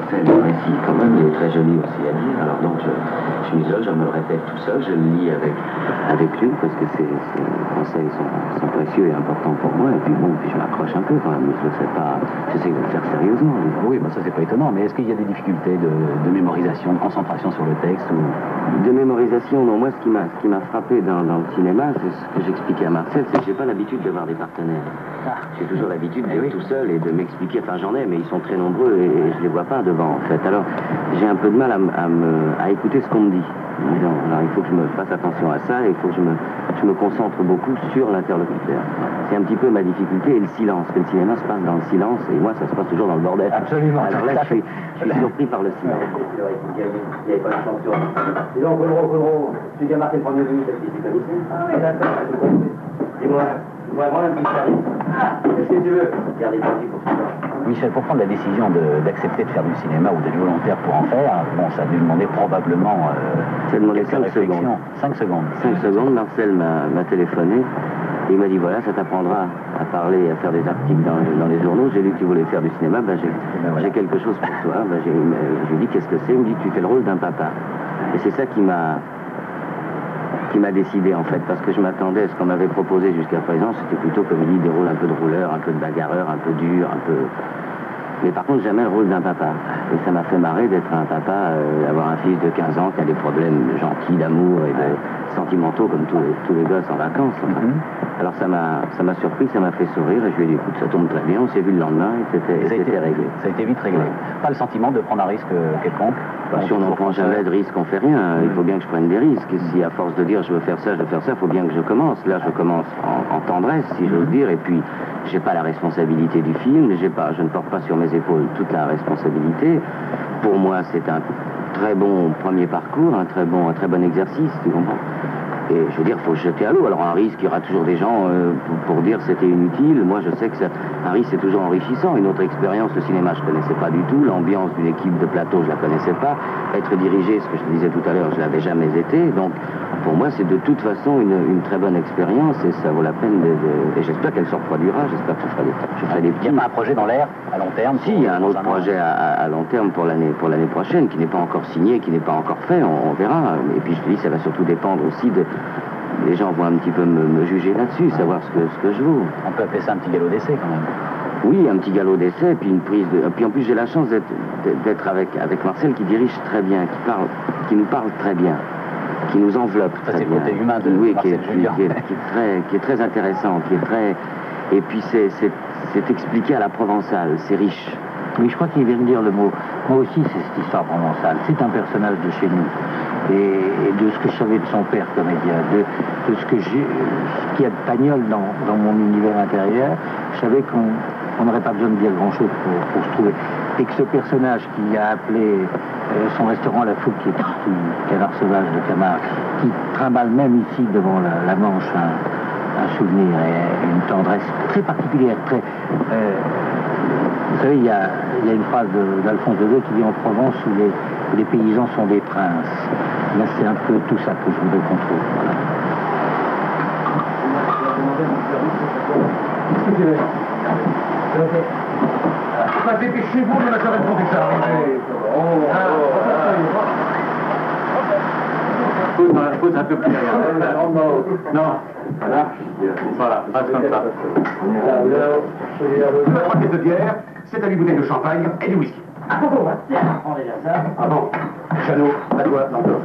Marcel, le récit quand même, il est très joli aussi à lire. Alors donc je m'isole, je me le répète tout seul, je le lis avec lui parce que ses conseils sont précieux et importants pour moi. Et puis bon, puis je m'accroche un peu quand même, je sais pas, j'essaie de le faire sérieusement. Oui, bah ça c'est pas étonnant, mais est-ce qu'il y a des difficultés de mémorisation, de concentration sur le texte ou... De mémorisation, non. Moi, ce qui m'a frappé dans le cinéma, c'est ce que j'expliquais à Marcel, c'est que j'ai pas l'habitude d'avoir des partenaires. J'ai toujours l'habitude d'être tout seul et de m'expliquer. Enfin, j'en ai, mais ils sont très nombreux et je les vois pas devant, en fait. Alors, j'ai un peu de mal à écouter ce qu'on me dit. Alors, il faut que je me fasse attention à ça et il faut que je me concentre beaucoup sur l'interlocuteur. C'est un petit peu ma difficulté et le silence. Que le cinéma se passe dans le silence et moi, ça se passe toujours dans le bordel. Absolument. Alors là, je suis surpris par le silence. Il n'y avait pas la chanson. Dis donc, Colro, tu viens marquer le premier but, est-ce que tu connaissais? Ah oui, d'accord, j'ai compris. Dis-moi, moi un petit service. Qu'est-ce que tu veux? Gardez parti pour ça. Michel, pour prendre la décision d'accepter de faire du cinéma ou d'être volontaire pour en faire, bon, ça a dû demander probablement... ça a demandé 5 secondes. 5 secondes. 5 secondes, Marcel m'a téléphoné. Et il m'a dit, voilà, ça t'apprendra à parler, à faire des articles dans les journaux. J'ai lu que tu voulais faire du cinéma, j'ai quelque chose pour toi. Je lui ai dit, qu'est-ce que c'est? Il me dit, tu fais le rôle d'un papa. Et c'est ça qui m'a décidé, en fait, parce que je m'attendais à ce qu'on m'avait proposé jusqu'à présent. C'était plutôt, comme il dit, des rôles un peu de rouleur, un peu de bagarreur, un peu dur, un peu... Mais par contre, jamais le rôle d'un papa. Et ça m'a fait marrer d'être un papa, d'avoir un fils de 15 ans qui a des problèmes gentils, d'amour et de sentimentaux, comme tous les gosses en vacances. Enfin. Alors ça m'a surpris, ça m'a fait sourire, et je lui ai dit, écoute, ça tombe très bien, on s'est vu le lendemain, et c'était réglé. Ça a été vite réglé. Pas le sentiment de prendre un risque quelconque? Si on n'en prend jamais de risque, on fait rien. Il faut bien que je prenne des risques. Et si à force de dire je veux faire ça, il faut bien que je commence. Là, je commence en tendresse, si j'ose dire, et puis j'ai pas la responsabilité du film, je ne porte pas sur mes épaules toute la responsabilité. Pour moi, c'est un très bon premier parcours, un très bon exercice, tu comprends? Et je veux dire, il faut se jeter à l'eau. Alors un risque, il y aura toujours des gens pour dire c'était inutile. Moi, je sais que un risque, c'est toujours enrichissant. Une autre expérience, le cinéma, je ne connaissais pas du tout. L'ambiance d'une équipe de plateau, je ne la connaissais pas. Être dirigé, ce que je te disais tout à l'heure, je ne l'avais jamais été. Donc, pour moi, c'est de toute façon une très bonne expérience et ça vaut la peine et j'espère qu'elle se reproduira. J'espère que je ferai des petits... Il n'y a pas un projet dans l'air, à long terme? Si, il y a un autre projet à long terme pour l'année prochaine, qui n'est pas encore signé, qui n'est pas encore fait, on verra. Et puis je te dis, ça va surtout dépendre aussi de... Les gens vont un petit peu me juger là-dessus, savoir ce que je vaux. On peut appeler ça un petit galop d'essai quand même. Oui, un petit galop d'essai, puis une prise de... Puis en plus, j'ai la chance d'être avec Marcel qui dirige très bien, qui nous parle très bien, qui nous enveloppe très bien. C'est le côté humain de Marcel Julien. Qui est très intéressant, qui est très... Et puis c'est expliqué à la provençale, c'est riche. Oui, je crois qu'il vient de dire le mot. Moi aussi, c'est cette histoire provençale. C'est un personnage de chez nous. Et de ce que je savais de son père comédien, de ce qu'il y a de Pagnol dans mon univers intérieur, je savais qu'on n'aurait pas besoin de dire grand-chose pour se trouver. Et que ce personnage qui a appelé son restaurant La Fougue, qui est un canard sauvage de Camargue, qui trimballe même ici devant la Manche un souvenir et une tendresse très particulière, très... vous savez, il y a une phrase d'Alphonse Daudet qui dit en Provence où les paysans sont des princes. Là, c'est un peu tout ça que je voudrais qu'on trouve. Voilà. Qu'est-ce que tu veux? Dépêchez-vous, mais la soirée de déjà arrivé. Pousse un peu plus derrière. Non. Voilà, passe comme ça. Trois pièces de bière, 7 à 8 bouteilles de champagne et du whisky. Ah bon, tiens, prends déjà ça. Ah bon, Jeannot, à toi, encore.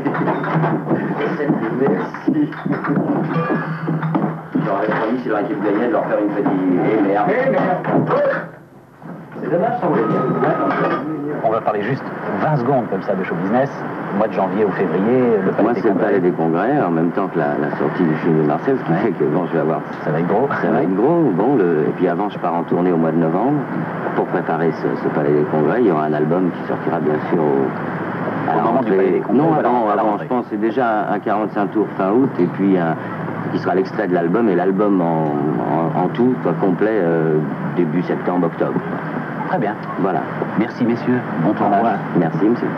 Merci. J'aurais promis, si leur équipe gagnait, de leur faire une petite... Eh merde. Eh merde. C'est dommage, ça voulait bien. On va parler juste 20 secondes comme ça de show business. Mois de janvier ou février, le Palais Moi, des c'est le Congrès. Palais des Congrès, en même temps que la sortie du film de Marcel, ce qui fait que bon, je vais avoir... Ça va être gros. Ça va être gros, bon, et puis avant, je pars en tournée au mois de novembre pour préparer ce Palais des Congrès. Il y aura un album qui sortira bien sûr au moment du Palais des Congrès. Non, avant, je pense, c'est déjà un 45 tours fin août, et puis qui sera l'extrait de l'album, et l'album en tout, complet, début septembre, octobre. Très bien. Voilà. Merci messieurs, bon tournage. Merci monsieur.